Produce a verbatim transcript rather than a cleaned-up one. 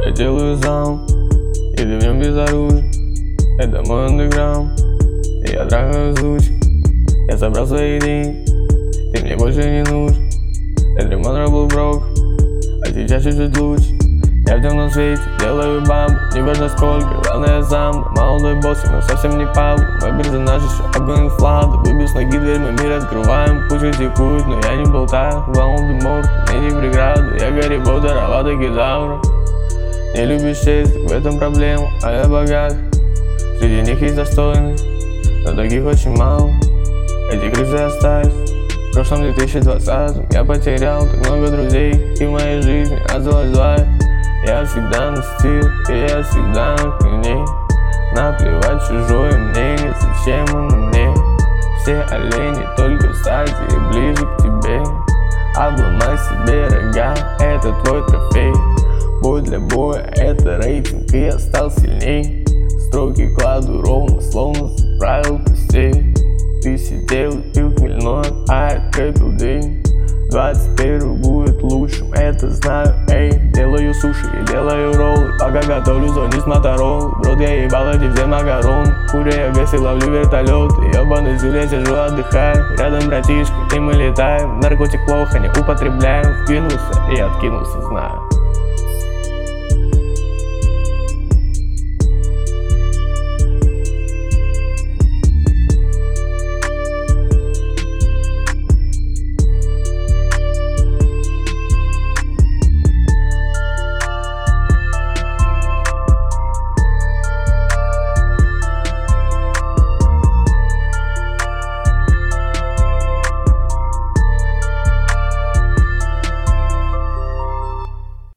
Я делаю зал, и ты в нем безоружен. Это мой андеграунд, и я трахаю звуч. Я собрал свои деньги, ты мне больше не нужен. Этот ремонт был брок, а сейчас чуть-чуть лучше. Я в темном свете делаю бабу, неважно сколько, главное я сам. Молодой босс, но совсем не Павел. Мой персонаж еще обгонит флаг. Выбил с ноги дверь, мы мир открываем. Пусть критикуют, но я не болтаю. Волан-де-Морт, мне не преграда. Я Гарри Поттер, а Вада Кедавра. Не любишь честь, в этом проблема, а я богат. Среди них есть достойные, но таких очень мало. Эти крысы остались. В прошлом две тысячи двадцатом я потерял так много друзей, и в моей жизни осталось два. Я всегда на стиле, и я всегда на коне. Наплевать чужое мнение, зачем оно мне? Все олени только в стадии ближе к тебе. Обломай себе рога, это твой трофей. Бой для боя, это рейтинг, и я стал сильней. Строки кладу ровно, словно заправил костей. Ты сидел и пил хмельное, а я трэпил день. двадцать первый будет лучшим, это знаю, эй. Делаю суши и делаю роллы, пока готовлю, звони с Моторолы. В рот я ебал эти все макароны, куря я весы, ловлю вертолет. Ебаный зелень, сижу, отдыхаю, рядом братишка, и мы летаем. Наркотик плохо не употребляем, вкинулся и откинулся, знаю.